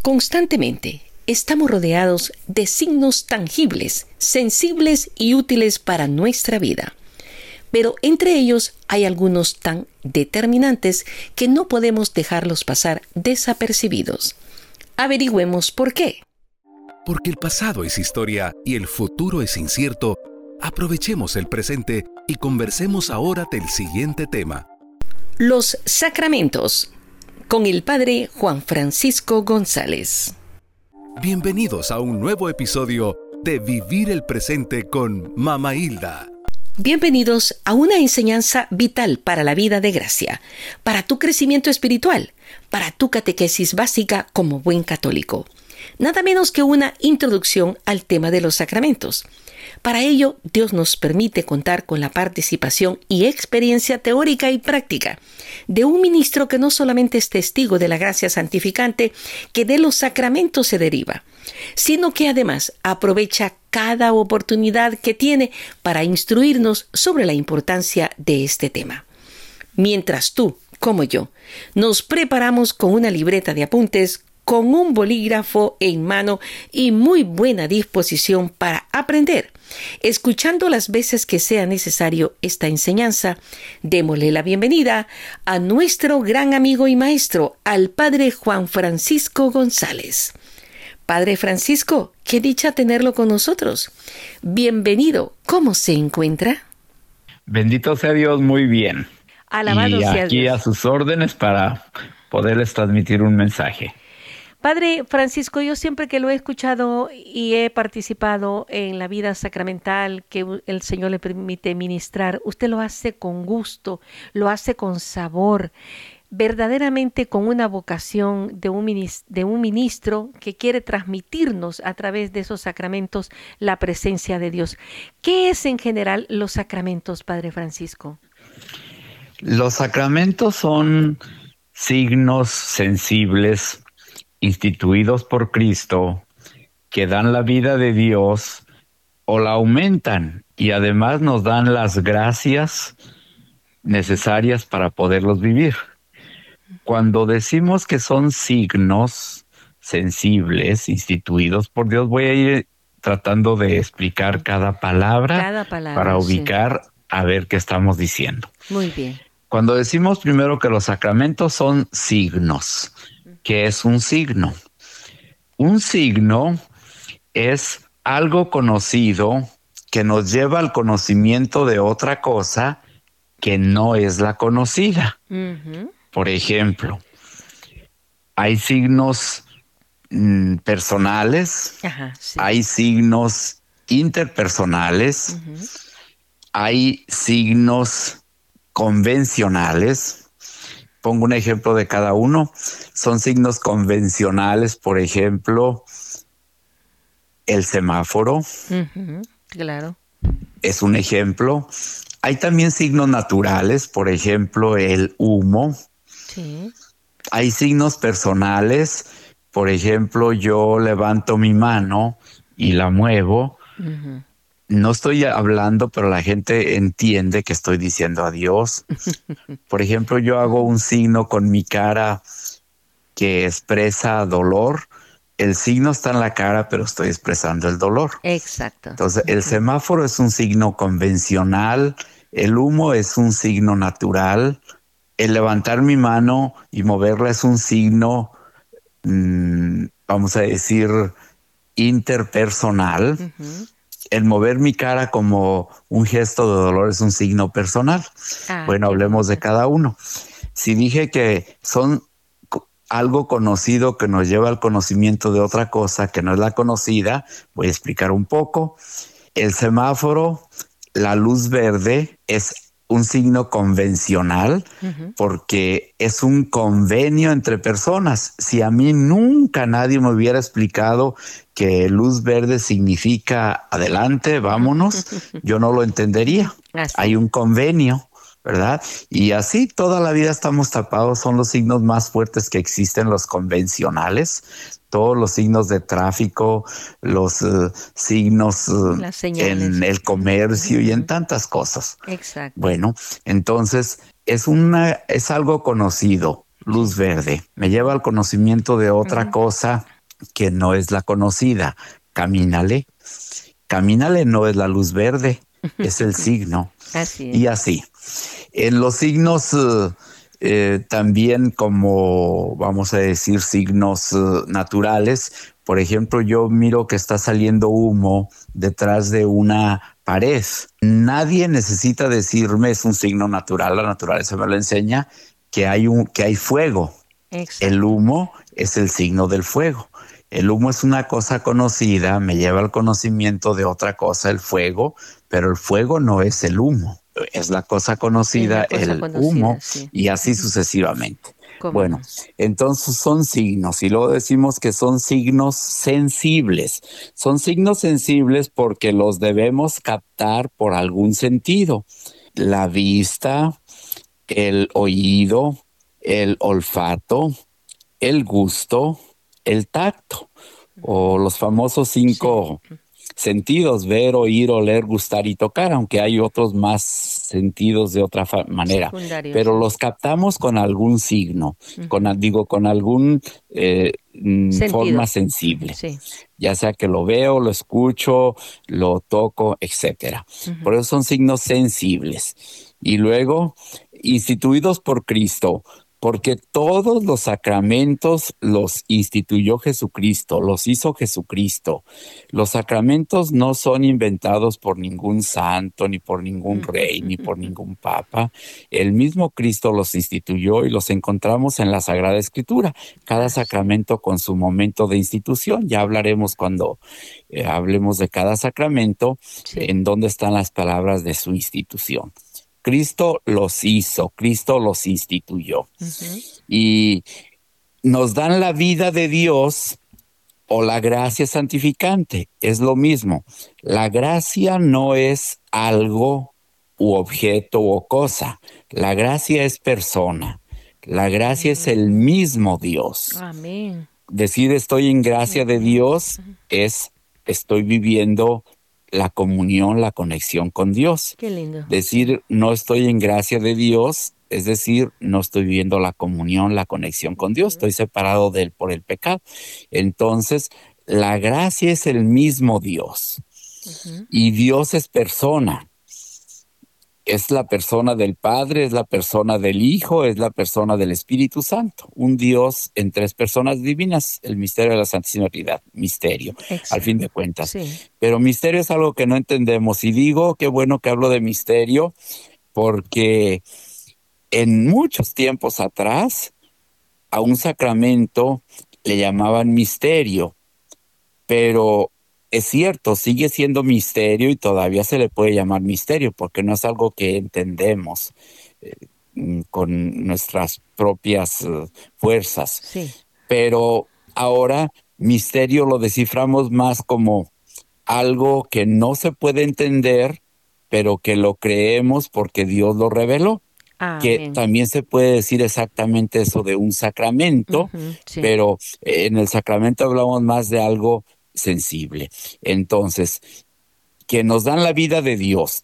Constantemente estamos rodeados de signos tangibles, sensibles y útiles para nuestra vida. Pero entre ellos hay algunos tan determinantes que no podemos dejarlos pasar desapercibidos. Averigüemos por qué. Porque el pasado es historia y el futuro es incierto, aprovechemos el presente y conversemos ahora del siguiente tema. Los sacramentos, con el Padre Juan Francisco González. Bienvenidos a un nuevo episodio de Vivir el Presente con Mama Hilda. Bienvenidos a una enseñanza vital para la vida de gracia, para tu crecimiento espiritual, para tu catequesis básica como buen católico. Nada menos que una introducción al tema de los sacramentos. Para ello, Dios nos permite contar con la participación y experiencia teórica y práctica de un ministro que no solamente es testigo de la gracia santificante que de los sacramentos se deriva, sino que además aprovecha cada oportunidad que tiene para instruirnos sobre la importancia de este tema. Mientras tú, como yo, nos preparamos con una libreta de apuntes, con un bolígrafo en mano y muy buena disposición para aprender, escuchando las veces que sea necesario esta enseñanza, démosle la bienvenida a nuestro gran amigo y maestro, al Padre Juan Francisco González. Padre Francisco, qué dicha tenerlo con nosotros. Bienvenido. ¿Cómo se encuentra? Bendito sea Dios, muy bien. Alabado sea Dios. Y aquí a sus órdenes para poderles transmitir un mensaje. Padre Francisco, yo siempre que lo he escuchado y he participado en la vida sacramental que el Señor le permite ministrar, usted lo hace con gusto, lo hace con sabor, verdaderamente con una vocación de un ministro que quiere transmitirnos a través de esos sacramentos la presencia de Dios. ¿Qué es en general los sacramentos, Padre Francisco? Los sacramentos son signos sensibles instituidos por Cristo que dan la vida de Dios o la aumentan y además nos dan las gracias necesarias para poderlos vivir. Cuando decimos que son signos sensibles instituidos por Dios, voy a ir tratando de explicar cada palabra para ubicar a ver qué estamos diciendo. Muy bien. Cuando decimos primero que los sacramentos son signos, ¿qué es un signo? Un signo es algo conocido que nos lleva al conocimiento de otra cosa que no es la conocida. Uh-huh. Por ejemplo, hay signos personales, Sí. Hay signos interpersonales, Uh-huh. Hay signos convencionales. Pongo un ejemplo de cada uno. Son signos convencionales, por ejemplo, el semáforo. Uh-huh. Claro. Es un ejemplo. Hay también signos naturales, por ejemplo, el humo. Sí. Hay signos personales, por ejemplo, yo levanto mi mano y la muevo. Uh-huh. No estoy hablando, pero la gente entiende que estoy diciendo adiós. Por ejemplo, yo hago un signo con mi cara que expresa dolor. El signo está en la cara, pero estoy expresando el dolor. Exacto. Entonces, el semáforo es un signo convencional, el humo es un signo natural, el levantar mi mano y moverla es un signo, vamos a decir, interpersonal. Uh-huh. El mover mi cara como un gesto de dolor es un signo personal. Bueno, hablemos de cada uno. Si dije que son algo conocido que nos lleva al conocimiento de otra cosa que no es la conocida, voy a explicar un poco. El semáforo, la luz verde, es un signo convencional porque es un convenio entre personas. Si a mí nunca nadie me hubiera explicado que luz verde significa adelante, vámonos, yo no lo entendería. Así. Hay un convenio, ¿verdad? Y así toda la vida estamos tapados. Son los signos más fuertes que existen, los convencionales. Todos los signos de tráfico, los signos en el comercio y en tantas cosas. Exacto. Bueno, entonces es algo conocido, luz verde. Me lleva al conocimiento de otra cosa que no es la conocida. Camínale. Camínale no es la luz verde, es el signo. Así es. Y así. En los signos también, como vamos a decir, signos naturales, por ejemplo, yo miro que está saliendo humo detrás de una pared. Nadie necesita decirme, es un signo natural, la naturaleza me lo enseña, que hay fuego. Exacto. El humo es el signo del fuego. El humo es una cosa conocida, me lleva al conocimiento de otra cosa, el fuego, pero el fuego no es el humo, es la cosa conocida, el humo, sí. Y así sucesivamente. Bueno, No? entonces son signos y luego decimos que son signos sensibles. Son signos sensibles porque los debemos captar por algún sentido. La vista, el oído, el olfato, el gusto, el tacto, o los famosos 5 sentidos: ver, oír, oler, gustar y tocar, aunque hay otros más sentidos de otra manera. Pero los captamos con algún signo, con algún forma sensible. Sí. Ya sea que lo veo, lo escucho, lo toco, etcétera. Por eso son signos sensibles. Y luego, instituidos por Cristo, porque todos los sacramentos los instituyó Jesucristo, los hizo Jesucristo. Los sacramentos no son inventados por ningún santo, ni por ningún rey, ni por ningún papa. El mismo Cristo los instituyó y los encontramos en la Sagrada Escritura. Cada sacramento con su momento de institución. Ya hablaremos cuando hablemos de cada sacramento, en dónde están las palabras de su institución. Cristo los hizo, Cristo los instituyó. Y nos dan la vida de Dios o la gracia santificante. Es lo mismo. La gracia no es algo u objeto o cosa. La gracia es persona. La gracia es el mismo Dios. Amén. Decir estoy en gracia de Dios es estoy viviendo la comunión, la conexión con Dios. Qué lindo. Decir no estoy en gracia de Dios, es decir, no estoy viviendo la comunión, la conexión con Dios, estoy separado de Él por el pecado. Entonces, la gracia es el mismo Dios. Y Dios es persona. Es la persona del Padre, es la persona del Hijo, es la persona del Espíritu Santo. Un Dios en 3 personas divinas, el misterio de la Santísima Trinidad, misterio, al fin de cuentas. Sí. Pero misterio es algo que no entendemos. Y digo, qué bueno que hablo de misterio, porque en muchos tiempos atrás, a un sacramento le llamaban misterio, pero es cierto, sigue siendo misterio y todavía se le puede llamar misterio porque no es algo que entendemos con nuestras propias fuerzas. Sí. Pero ahora misterio lo desciframos más como algo que no se puede entender, pero que lo creemos porque Dios lo reveló. Que también se puede decir exactamente eso de un sacramento, sí. Pero en el sacramento hablamos más de algo sensible. Entonces, que nos dan la vida de Dios,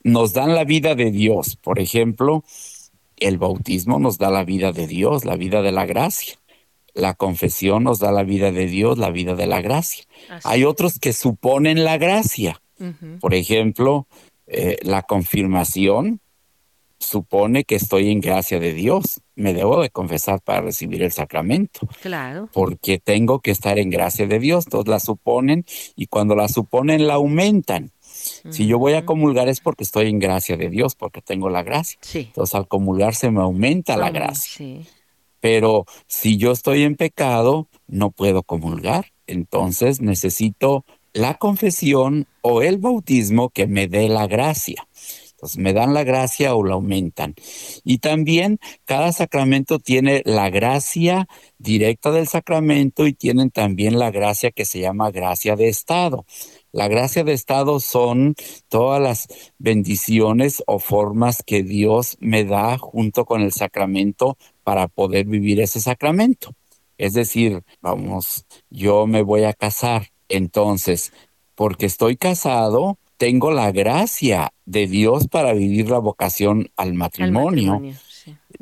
por ejemplo, el bautismo nos da la vida de Dios, la vida de la gracia. La confesión nos da la vida de Dios, la vida de la gracia. Hay otros que suponen la gracia. Por ejemplo, la confirmación supone que estoy en gracia de Dios. Me debo de confesar para recibir el sacramento. Claro. Porque tengo que estar en gracia de Dios. Todos la suponen y cuando la suponen la aumentan. Si yo voy a comulgar es porque estoy en gracia de Dios, porque tengo la gracia. Sí. Entonces al comulgar se me aumenta la gracia. Sí. Pero si yo estoy en pecado, no puedo comulgar. Entonces necesito la confesión o el bautismo que me dé la gracia. Entonces me dan la gracia o la aumentan. Y también cada sacramento tiene la gracia directa del sacramento y tienen también la gracia que se llama gracia de estado. La gracia de estado son todas las bendiciones o formas que Dios me da junto con el sacramento para poder vivir ese sacramento. Es decir, yo me voy a casar, entonces, porque estoy casado, tengo la gracia de Dios para vivir la vocación al matrimonio. Sí.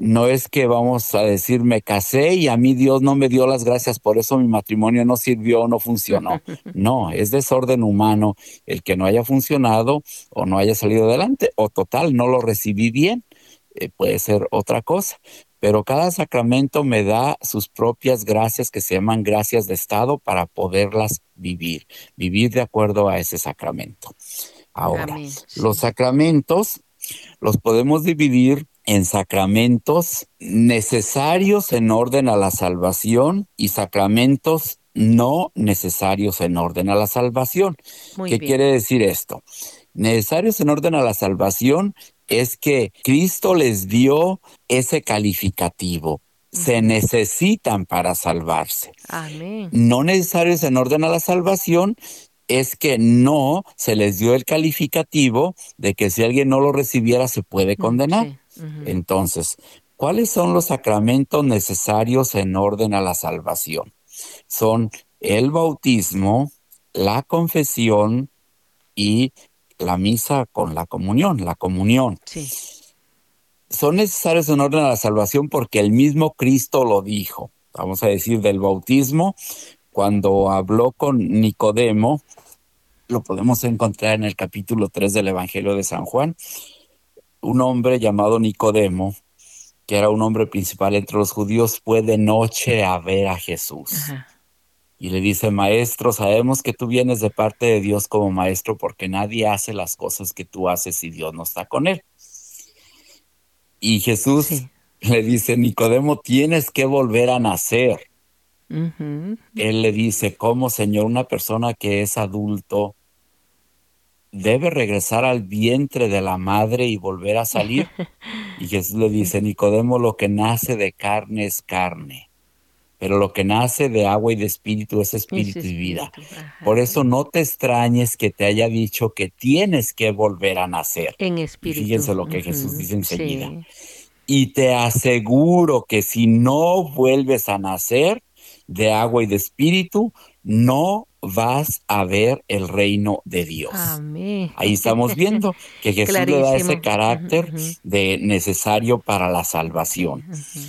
No es que vamos a decir me casé y a mí Dios no me dio las gracias, por eso mi matrimonio no sirvió o no funcionó. No, es desorden humano el que no haya funcionado o no haya salido adelante, o total, no lo recibí bien. Puede ser otra cosa. Pero cada sacramento me da sus propias gracias que se llaman gracias de estado para poderlas vivir de acuerdo a ese sacramento. Ahora, Amén, sí. los sacramentos los podemos dividir en sacramentos necesarios en orden a la salvación y sacramentos no necesarios en orden a la salvación. Muy ¿Qué bien. quiere decir esto? Necesarios en orden a la salvación es que Cristo les dio ese calificativo. Se necesitan para salvarse. Amén. No necesarios en orden a la salvación es que no se les dio el calificativo de que si alguien no lo recibiera se puede condenar. Sí. Entonces, ¿cuáles son los sacramentos necesarios en orden a la salvación? Son el bautismo, la confesión y la misa con la comunión, la comunión. Sí. Son necesarios en orden a la salvación porque el mismo Cristo lo dijo. Vamos a decir del bautismo, cuando habló con Nicodemo, lo podemos encontrar en el capítulo 3 del Evangelio de San Juan, un hombre llamado Nicodemo, que era un hombre principal entre los judíos, fue de noche a ver a Jesús. Ajá. Y le dice, maestro, sabemos que tú vienes de parte de Dios como maestro porque nadie hace las cosas que tú haces si Dios no está con él. Y Jesús Sí. le dice, Nicodemo, tienes que volver a nacer. Ujú. Él le dice, ¿cómo, Señor? Una persona que es adulto debe regresar al vientre de la madre y volver a salir. Y Jesús le dice, Nicodemo, lo que nace de carne es carne, pero lo que nace de agua y de espíritu es espíritu y vida. Ajá. Por eso no te extrañes que te haya dicho que tienes que volver a nacer. En Y espíritu. fíjense lo que Jesús dice enseguida. Sí. Y te aseguro que si no vuelves a nacer de agua y de espíritu, no vas a ver el reino de Dios. Amén. Ahí estamos viendo que Jesús le da ese Clarísimo. carácter de necesario para la salvación.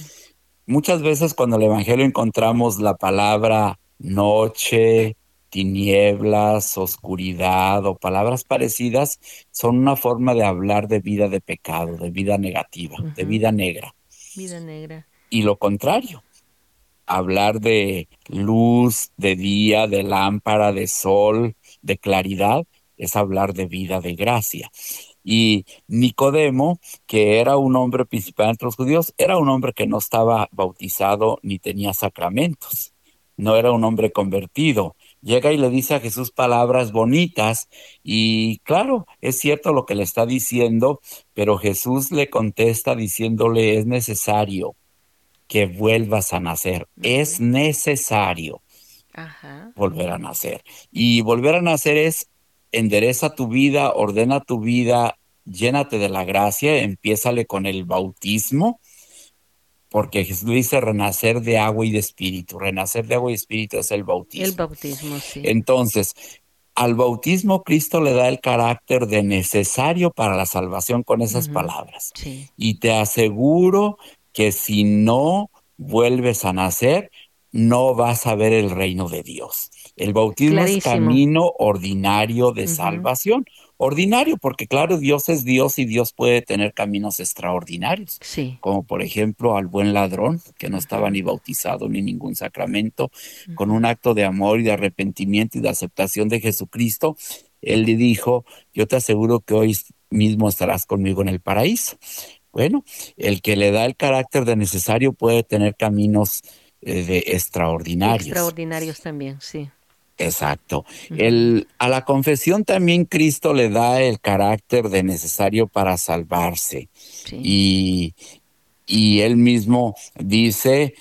Muchas veces cuando en el Evangelio encontramos la palabra noche, tinieblas, oscuridad o palabras parecidas, son una forma de hablar de vida de pecado, de vida negativa, de vida negra. Vida negra. Y lo contrario, hablar de luz, de día, de lámpara, de sol, de claridad, es hablar de vida de gracia. Y Nicodemo, que era un hombre principal entre los judíos, era un hombre que no estaba bautizado ni tenía sacramentos. No era un hombre convertido. Llega y le dice a Jesús palabras bonitas y claro, es cierto lo que le está diciendo, pero Jesús le contesta diciéndole es necesario que vuelvas a nacer. Es necesario volver a nacer. Y volver a nacer es endereza tu vida, ordena tu vida, llénate de la gracia, empiézale con el bautismo, porque Jesús dice renacer de agua y de espíritu. Renacer de agua y espíritu es el bautismo. El bautismo, sí. Entonces, al bautismo Cristo le da el carácter de necesario para la salvación con esas palabras. Sí. Y te aseguro que si no vuelves a nacer, no vas a ver el reino de Dios. El bautismo Clarísimo. es camino ordinario de salvación. Ordinario, porque claro, Dios es Dios y Dios puede tener caminos extraordinarios. Sí. Como por ejemplo al buen ladrón, que no estaba ni bautizado ni ningún sacramento, con un acto de amor y de arrepentimiento y de aceptación de Jesucristo, él le dijo, yo te aseguro que hoy mismo estarás conmigo en el paraíso. Bueno, el que le da el carácter de necesario puede tener caminos de extraordinarios. Extraordinarios también, sí. Exacto. A la confesión también Cristo le da el carácter de necesario para salvarse. Sí. Y él mismo dice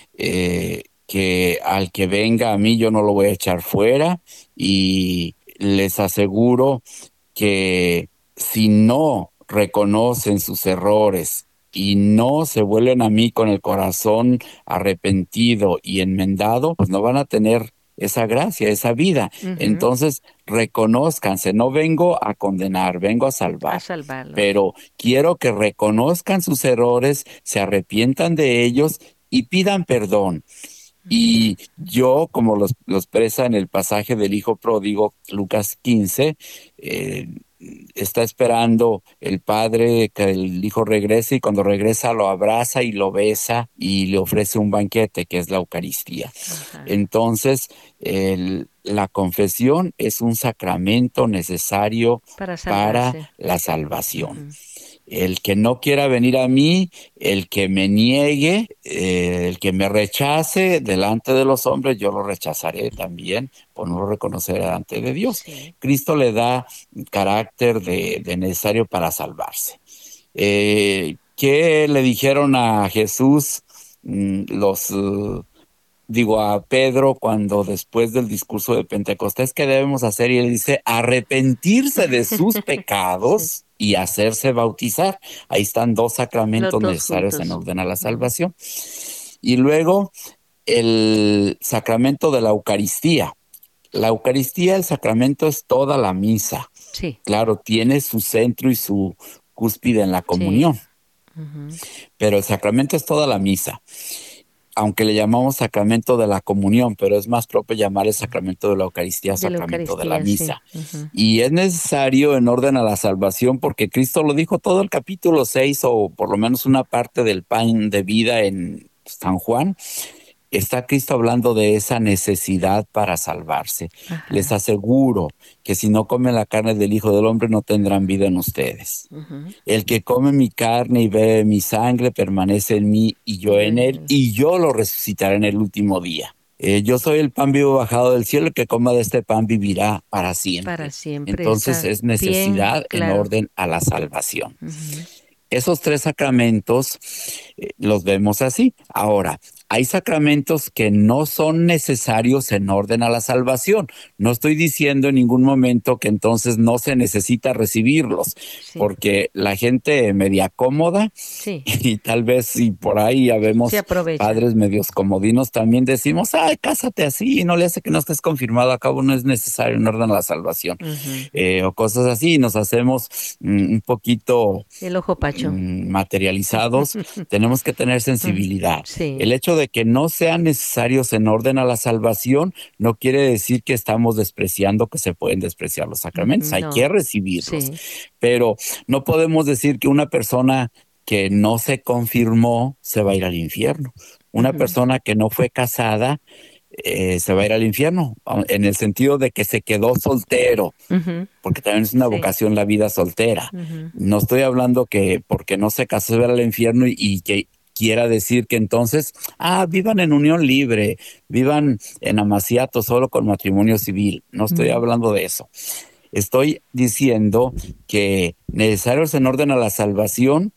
que al que venga a mí yo no lo voy a echar fuera y les aseguro que si no reconocen sus errores y no se vuelven a mí con el corazón arrepentido y enmendado, pues no van a tener esa gracia, esa vida. Entonces, reconózcanse, no vengo a condenar, vengo a A salvar. salvarlos. Pero quiero que reconozcan sus errores, se arrepientan de ellos y pidan perdón. Y yo, como los expresa en el pasaje del hijo pródigo, Lucas 15, está esperando el padre que el hijo regrese, y cuando regresa lo abraza y lo besa y le ofrece un banquete que es la Eucaristía. Ajá. Entonces, la confesión es un sacramento necesario Para para salvarse. la salvación. El que no quiera venir a mí, el que me niegue, el que me rechace delante de los hombres, yo lo rechazaré también por no lo reconocer delante de Dios. Sí. Cristo le da carácter de necesario para salvarse. ¿Qué le dijeron a Jesús a Pedro cuando después del discurso de Pentecostés? ¿Qué debemos hacer? Y él dice, arrepentirse de sus pecados y hacerse bautizar. Ahí están dos Los sacramentos dos necesarios en juntos. orden a la salvación. Y luego el sacramento de la Eucaristía. La Eucaristía, el sacramento, es toda la misa. Sí. Claro, tiene su centro y su cúspide en la comunión, pero el sacramento es toda la misa. Aunque le llamamos sacramento de la comunión, pero es más propio llamar el sacramento de la Eucaristía sacramento de la misa. Sí. Y es necesario en orden a la salvación, porque Cristo lo dijo todo el capítulo 6, o por lo menos una parte del pan de vida en San Juan. Está Cristo hablando de esa necesidad para salvarse. Ajá. Les aseguro que si no comen la carne del Hijo del Hombre, no tendrán vida en ustedes. El que come mi carne y bebe mi sangre permanece en mí y yo en él, y yo lo resucitaré en el último día. Yo soy el pan vivo bajado del cielo, el que coma de este pan vivirá para siempre. Para siempre. Entonces es necesidad en orden a la salvación. Esos tres sacramentos los vemos así. Ahora, hay sacramentos que no son necesarios en orden a la salvación. No estoy diciendo en ningún momento que entonces no se necesita recibirlos, porque la gente media cómoda, y tal vez si por ahí ya vemos padres medios comodinos, también decimos, ay, cásate así, no le hace que no estés confirmado, a cabo no es necesario en orden a la salvación, o cosas así, y nos hacemos un poquito el ojo pacho materializados. Tenemos que tener sensibilidad. El hecho de que no sean necesarios en orden a la salvación no quiere decir que estamos despreciando que se pueden despreciar los sacramentos. Hay que recibirlos. Pero no podemos decir que una persona que no se confirmó se va a ir al infierno. Una persona que no fue casada se va a ir al infierno, en el sentido de que se quedó soltero, porque también es una vocación la vida soltera. No estoy hablando que porque no se casó se va al infierno y que quiera decir que entonces, vivan en unión libre, vivan en amaciato solo con matrimonio civil. No estoy hablando de eso. Estoy diciendo que necesarios en orden a la salvación.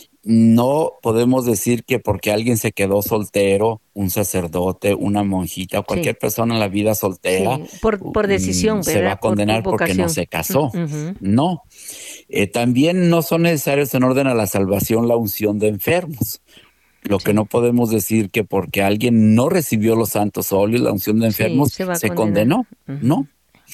No podemos decir que porque alguien se quedó soltero, un sacerdote, una monjita, cualquier persona en la vida soltera, por decisión, se va a condenar porque no se casó. No. También no son necesarios en orden a la salvación la unción de enfermos. Lo que no podemos decir que porque alguien no recibió los santos óleos, la unción de enfermos, se condenó. No.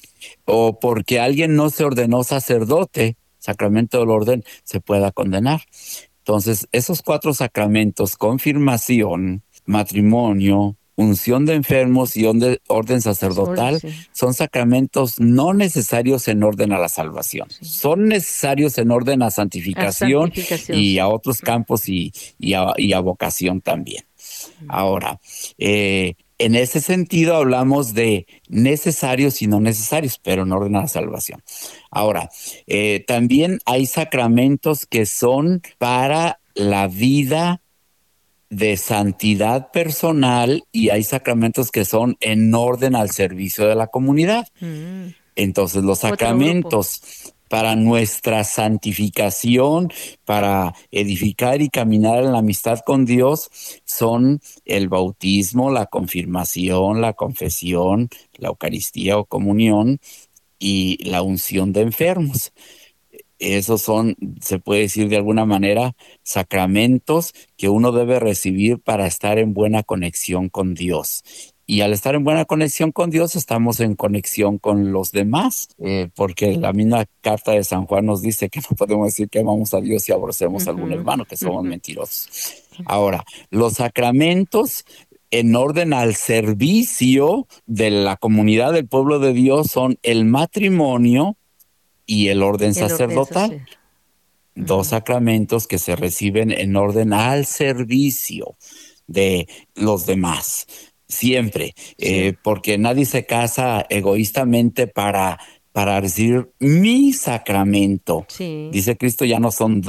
O porque alguien no se ordenó sacerdote, sacramento del orden, se pueda condenar. Entonces, esos 4 sacramentos, confirmación, matrimonio, unción de enfermos y orden sacerdotal, son sacramentos no necesarios en orden a la salvación. Son necesarios en orden a santificación, y a otros campos y a vocación también. Ahora, en ese sentido hablamos de necesarios y no necesarios, pero en orden a la salvación. Ahora, también hay sacramentos que son para la vida de santidad personal, y hay sacramentos que son en orden al servicio de la comunidad. Entonces, los sacramentos para nuestra santificación, para edificar y caminar en la amistad con Dios, son el bautismo, la confirmación, la confesión, la Eucaristía o comunión y la unción de enfermos. Esos son, se puede decir de alguna manera, sacramentos que uno debe recibir para estar en buena conexión con Dios. Y al estar en buena conexión con Dios, estamos en conexión con los demás, porque la misma carta de San Juan nos dice que no podemos decir que amamos a Dios si aborrecemos a algún hermano, que somos mentirosos. Ahora, los sacramentos en orden al servicio de la comunidad del pueblo de Dios son el matrimonio y el orden sacerdotal. Dos sacramentos que se reciben en orden al servicio de los demás. Siempre, porque nadie se casa egoístamente para recibir mi sacramento. Sí. Dice Cristo, ya no son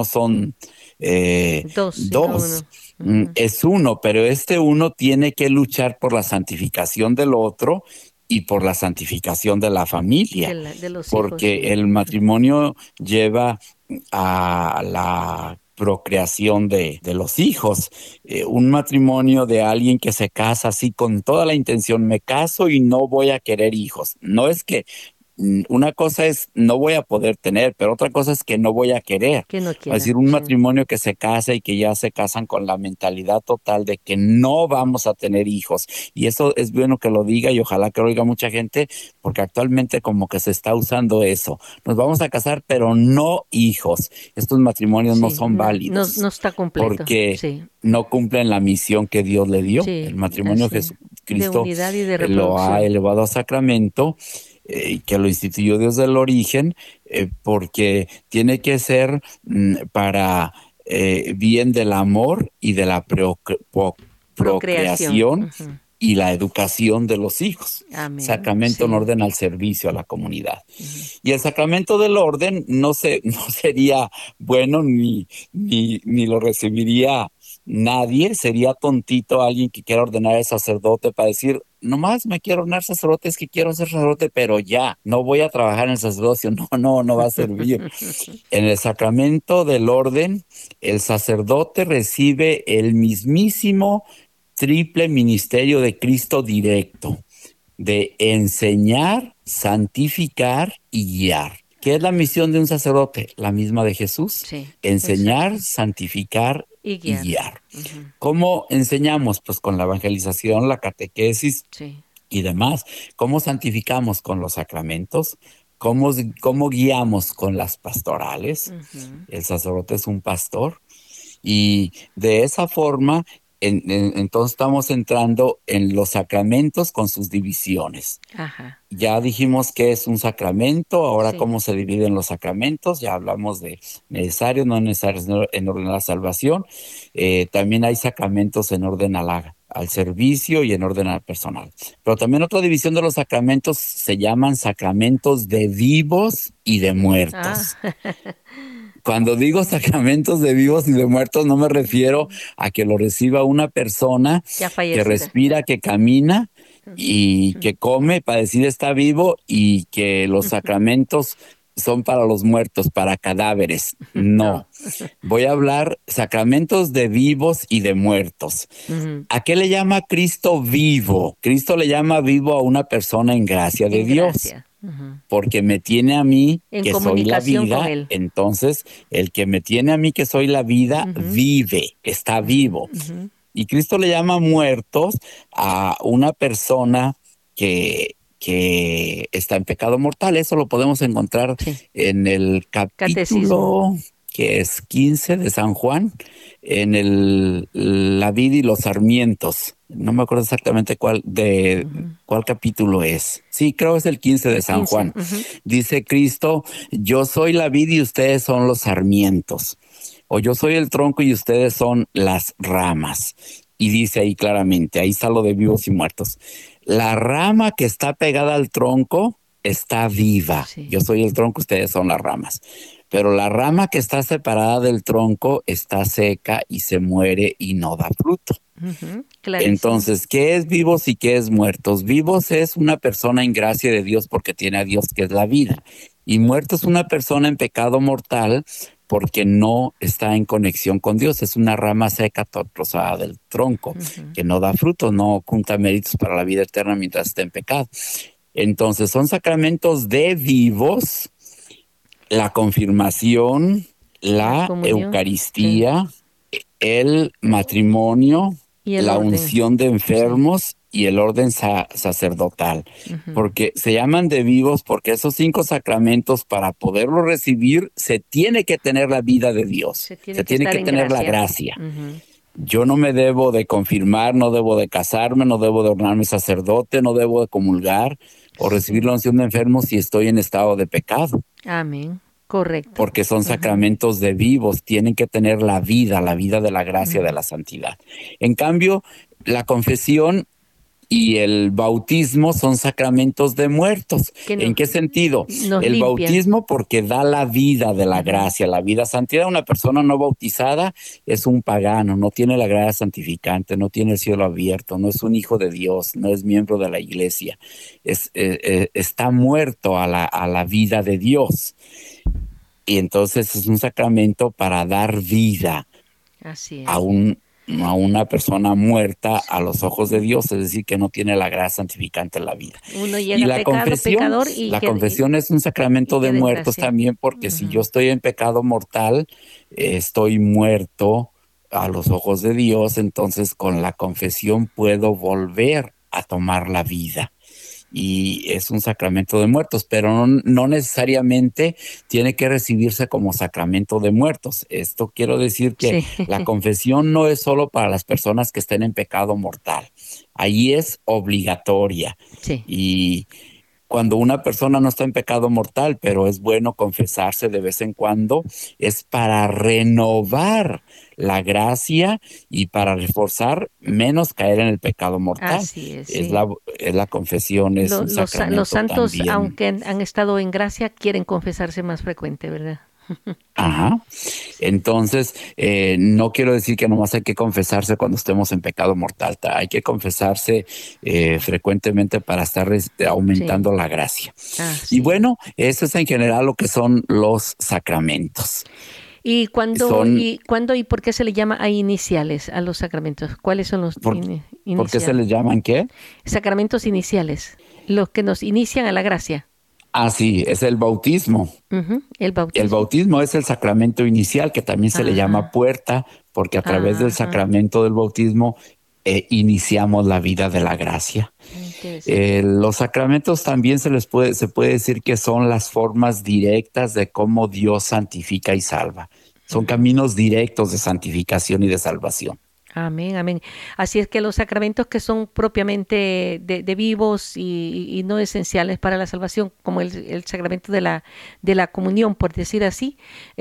dos. Es uno, pero este uno tiene que luchar por la santificación del otro y por la santificación de la familia, de los porque hijos, sí. El matrimonio lleva a la procreación de los hijos. Un matrimonio de alguien que se casa así con toda la intención, me caso y no voy a querer hijos. No es que una cosa es no voy a poder tener, pero otra cosa es que no voy a querer. Que no quiera, es decir, un matrimonio que se casa y que ya se casan con la mentalidad total de que no vamos a tener hijos. Y eso es bueno que lo diga y ojalá que lo oiga mucha gente, porque actualmente como que se está usando eso. Nos vamos a casar, pero no hijos. Estos matrimonios no son válidos. No está completo. Porque no cumplen la misión que Dios le dio. El matrimonio Jesucristo lo ha elevado a sacramento, que lo instituyó desde el origen, porque tiene que ser para bien del amor y de la procreación y la educación de los hijos. Amén. Sacramento en orden al servicio a la comunidad. Y el sacramento del orden no sería bueno ni lo recibiría nadie. Sería tontito alguien que quiera ordenar al sacerdote para decir, nomás me quiero ordenar sacerdote, es que quiero ser sacerdote, pero ya, no voy a trabajar en el sacerdocio. No va a servir. En el sacramento del orden, el sacerdote recibe el mismísimo triple ministerio de Cristo directo, de enseñar, santificar y guiar. ¿Qué es la misión de un sacerdote? La misma de Jesús. Sí, enseñar, exacto. Santificar y guiar. ¿Cómo enseñamos? Pues con la evangelización, la catequesis y demás. ¿Cómo santificamos? Con los sacramentos. ¿Cómo guiamos? Con las pastorales. El sacerdote es un pastor. Y de esa forma, entonces estamos entrando en los sacramentos con sus divisiones. Ajá. Ya dijimos qué es un sacramento, ahora cómo se dividen los sacramentos, ya hablamos de necesarios, no necesarios en orden a la salvación. También hay sacramentos en orden al servicio y en orden al personal. Pero también otra división de los sacramentos se llaman sacramentos de vivos y de muertos. Cuando digo sacramentos de vivos y de muertos, no me refiero a que lo reciba una persona que respira, que camina y que come para decir está vivo, y que los sacramentos son para los muertos, para cadáveres. No. Voy a hablar sacramentos de vivos y de muertos. ¿A qué le llama Cristo vivo? Cristo le llama vivo a una persona en gracia de Dios. Porque me tiene a mí, que soy la vida. Entonces, el que me tiene a mí, que soy la vida, vive, está vivo. Y Cristo le llama muertos a una persona que está en pecado mortal. Eso lo podemos encontrar en el capítulo que es 15 de San Juan, en la vid y los sarmientos. No me acuerdo exactamente cuál capítulo es. Sí, creo que es el 15 de San Juan. Dice Cristo, yo soy la vid y ustedes son los sarmientos. O yo soy el tronco y ustedes son las ramas. Y dice ahí claramente, ahí está lo de vivos y muertos. La rama que está pegada al tronco está viva. Yo soy el tronco, ustedes son las ramas. Pero la rama que está separada del tronco está seca y se muere y no da fruto. Entonces, ¿qué es vivos y qué es muertos? Vivos es una persona en gracia de Dios porque tiene a Dios, que es la vida. Y muerto es una persona en pecado mortal porque no está en conexión con Dios. Es una rama seca, trozada del tronco, que no da fruto, no junta méritos para la vida eterna mientras esté en pecado. Entonces, son sacramentos de vivos: la confirmación, la Eucaristía, el matrimonio, la unción de enfermos y el orden sacerdotal, porque se llaman de vivos porque esos 5 sacramentos, para poderlos recibir, se tiene que tener la vida de Dios, se tiene que tener la gracia. Yo no me debo de confirmar, no debo de casarme, no debo de ordenarme sacerdote, no debo de comulgar o recibir la unción de enfermos si estoy en estado de pecado. Amén. Correcto. Porque son sacramentos de vivos, tienen que tener la vida de la gracia, de la santidad. En cambio, la confesión y el bautismo son sacramentos de muertos. ¿En qué sentido? El bautismo porque da la vida de la gracia, la vida santidad. Una persona no bautizada es un pagano, no tiene la gracia santificante, no tiene el cielo abierto, no es un hijo de Dios, no es miembro de la iglesia. Está muerto a la vida de Dios. Y entonces es un sacramento para dar vida. Así es. A una persona muerta a los ojos de Dios, es decir, que no tiene la gracia santificante en la vida. Uno llega y la pecador la confesión es un sacramento de muertos también, porque si yo estoy en pecado mortal, estoy muerto a los ojos de Dios, entonces con la confesión puedo volver a tomar la vida. Y es un sacramento de muertos, pero no necesariamente tiene que recibirse como sacramento de muertos. Esto quiero decir que la confesión no es solo para las personas que estén en pecado mortal. Ahí es obligatoria. Y cuando una persona no está en pecado mortal, pero es bueno confesarse de vez en cuando, es para renovar la gracia y para reforzar menos caer en el pecado mortal. Así es. Es la confesión, es un sacramento. Los santos, también. aunque han estado en gracia, quieren confesarse más frecuente, ¿verdad? Ajá. Entonces, no quiero decir que nomás hay que confesarse cuando estemos en pecado mortal. Hay que frecuentemente para estar aumentando la gracia. Y bueno, eso es en general lo que son los sacramentos. ¿Y cuándo y por qué se le llama a iniciales a los sacramentos? ¿Cuáles son los iniciales? ¿Por qué se les llaman qué? Sacramentos iniciales, los que nos inician a la gracia. Ah, sí, es el bautismo. El bautismo es el sacramento inicial, que también se le llama puerta, porque a través del sacramento del bautismo iniciamos la vida de la gracia. Los sacramentos también se puede decir que son las formas directas de cómo Dios santifica y salva. Son caminos directos de santificación y de salvación. Amén, amén. Así es que los sacramentos que son propiamente de vivos y no esenciales para la salvación, como el sacramento de la comunión, por decir así,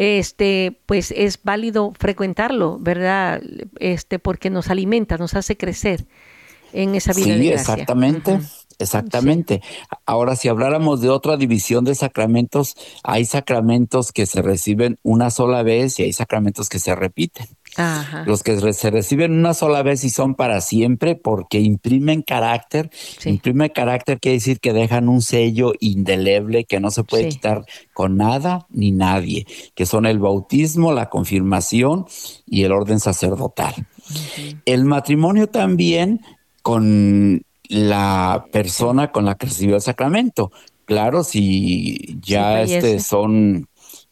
pues es válido frecuentarlo, ¿verdad? Porque nos alimenta, nos hace crecer en esa vida de gracia. Exactamente. Exactamente. Ahora, si habláramos de otra división de sacramentos, hay sacramentos que se reciben una sola vez y hay sacramentos que se repiten. Los que se reciben una sola vez y son para siempre porque imprimen carácter. Imprime carácter quiere decir que dejan un sello indeleble que no se puede quitar con nada ni nadie, que son el bautismo, la confirmación y el orden sacerdotal. El matrimonio también con la persona con la que recibió el sacramento. Claro, si ya son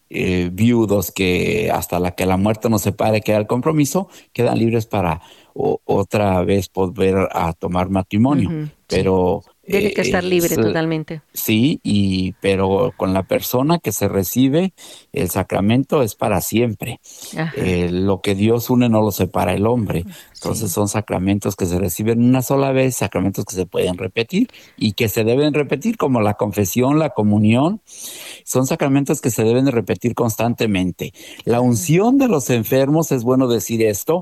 viudos que hasta que la muerte nos separe queda el compromiso, quedan libres para otra vez volver a tomar matrimonio. Pero tiene que estar libre totalmente. Sí, pero con la persona que se recibe el sacramento es para siempre. Lo que Dios une no lo separa el hombre. Entonces son sacramentos que se reciben una sola vez, sacramentos que se pueden repetir y que se deben repetir, como la confesión, la comunión. Son sacramentos que se deben de repetir constantemente. La unción de los enfermos, es bueno decir esto.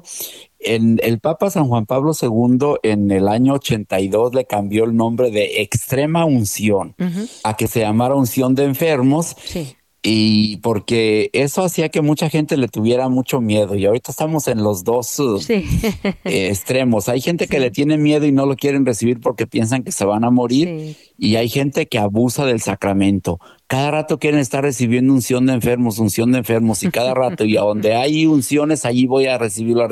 El Papa San Juan Pablo II en el año 82 le cambió el nombre de extrema unción a que se llamara unción de enfermos. Y porque eso hacía que mucha gente le tuviera mucho miedo. Y ahorita estamos en los dos extremos. Hay gente que le tiene miedo y no lo quieren recibir porque piensan que se van a morir. Y hay gente que abusa del sacramento. Cada rato quieren estar recibiendo unción de enfermos. Y cada rato, y a donde hay unciones, allí voy a recibirlo.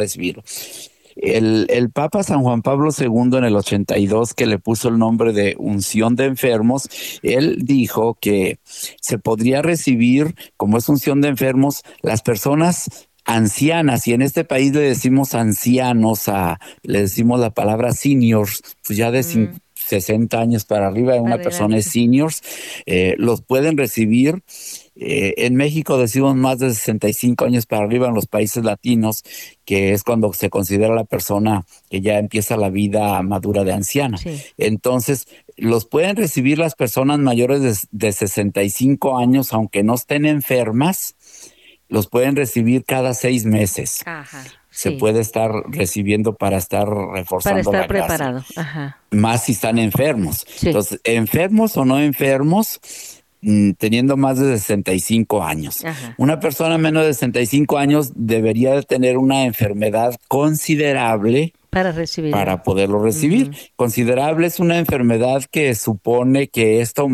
El Papa San Juan Pablo II en el 82, que le puso el nombre de unción de enfermos, él dijo que se podría recibir, como es unción de enfermos, las personas ancianas, y en este país le decimos ancianos, le decimos la palabra seniors, pues ya de 60 años para arriba, una persona es seniors, los pueden recibir. En México decimos más de 65 años para arriba, en los países latinos, que es cuando se considera la persona que ya empieza la vida madura de anciana. Sí. Entonces, los pueden recibir las personas mayores de 65 años, aunque no estén enfermas, los pueden recibir cada 6 meses. Ajá. Se puede estar recibiendo para estar reforzando para estar la preparado. clase. Ajá. Más si están enfermos. Sí. Entonces, enfermos o no enfermos, teniendo más de 65 años. Ajá. Una persona menos de 65 años debería de tener una enfermedad considerable para poderlo recibir. Considerable es una enfermedad que supone que esta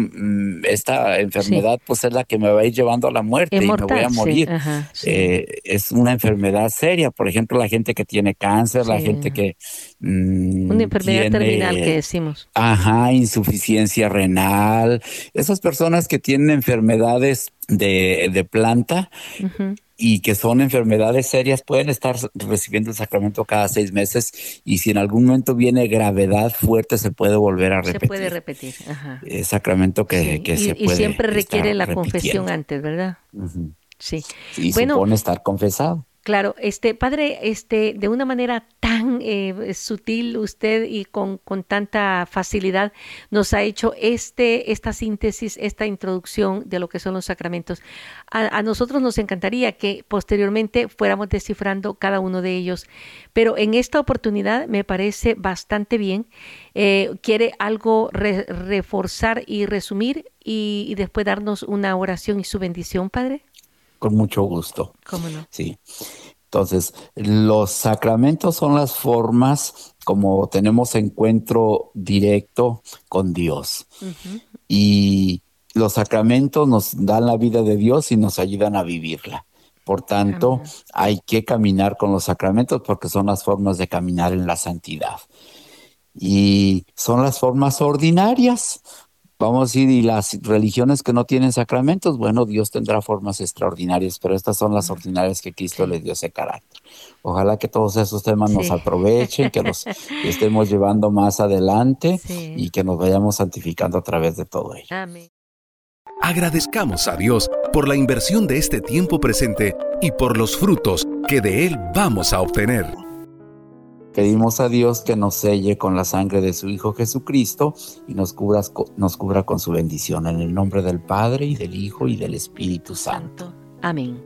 enfermedad pues es la que me va a ir llevando a la muerte y me voy a morir. Es una enfermedad seria. Por ejemplo, la gente que tiene cáncer, la gente que una enfermedad terminal que decimos. Ajá, insuficiencia renal. Esas personas que tienen enfermedades de planta y que son enfermedades serias pueden estar recibiendo el sacramento cada 6 meses, y si en algún momento viene gravedad fuerte se puede volver a repetir. Se puede repetir. Ajá. El sacramento que se puede. Y siempre requiere la confesión antes, ¿verdad? Sí. Y supone estar confesado. Claro, padre, de una manera tan sutil usted y con tanta facilidad nos ha hecho esta síntesis, esta introducción de lo que son los sacramentos. A nosotros nos encantaría que posteriormente fuéramos descifrando cada uno de ellos, pero en esta oportunidad me parece bastante bien. ¿Quiere algo reforzar y resumir y después darnos una oración y su bendición, padre? Con mucho gusto. ¿Cómo no? Sí. Entonces, los sacramentos son las formas como tenemos encuentro directo con Dios. Y los sacramentos nos dan la vida de Dios y nos ayudan a vivirla. Por tanto, hay que caminar con los sacramentos porque son las formas de caminar en la santidad. Y son las formas ordinarias. Vamos a decir, y las religiones que no tienen sacramentos, bueno, Dios tendrá formas extraordinarias, pero estas son las ordinarias que Cristo les dio ese carácter. Ojalá que todos esos temas nos aprovechen, que los estemos llevando más adelante y que nos vayamos santificando a través de todo ello. Amén. Agradezcamos a Dios por la inversión de este tiempo presente y por los frutos que de Él vamos a obtener. Pedimos a Dios que nos selle con la sangre de su Hijo Jesucristo y nos cubra con su bendición. En el nombre del Padre, y del Hijo, y del Espíritu Santo. Amén.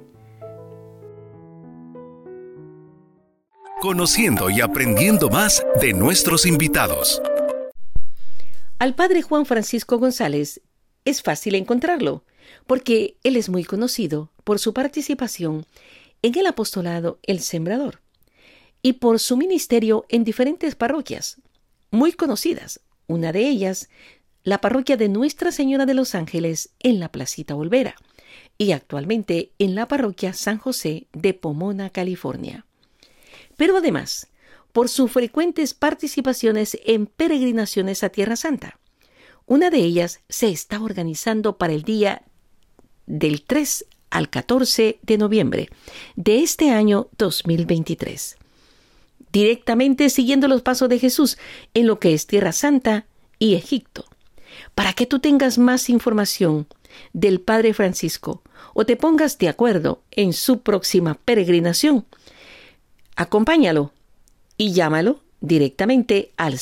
Conociendo y aprendiendo más de nuestros invitados. Al Padre Juan Francisco González es fácil encontrarlo, porque él es muy conocido por su participación en el apostolado El Sembrador y por su ministerio en diferentes parroquias muy conocidas. Una de ellas, la parroquia de Nuestra Señora de los Ángeles en la Placita Olvera, y actualmente en la parroquia San José de Pomona, California. Pero además, por sus frecuentes participaciones en peregrinaciones a Tierra Santa. Una de ellas se está organizando para el día del 3 al 14 de noviembre de este año 2023. Directamente siguiendo los pasos de Jesús en lo que es Tierra Santa y Egipto. Para que tú tengas más información del Padre Francisco o te pongas de acuerdo en su próxima peregrinación, acompáñalo y llámalo directamente al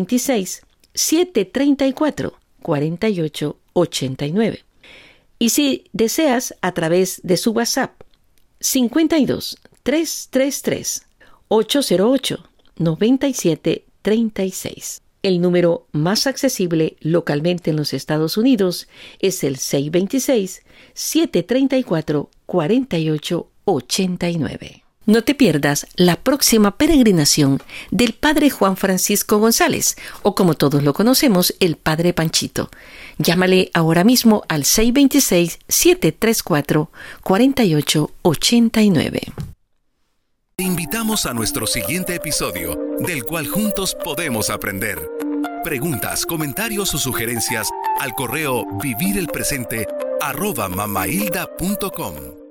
626-734-4889. Y si deseas, a través de su WhatsApp, 52-333-808-9736. El número más accesible localmente en los Estados Unidos es el 626-734-4889. No te pierdas la próxima peregrinación del Padre Juan Francisco González, o como todos lo conocemos, el Padre Panchito. Llámale ahora mismo al 626-734-4889. Te invitamos a nuestro siguiente episodio, del cual juntos podemos aprender. Preguntas, comentarios o sugerencias al correo vivirelpresente@mamahilda.com.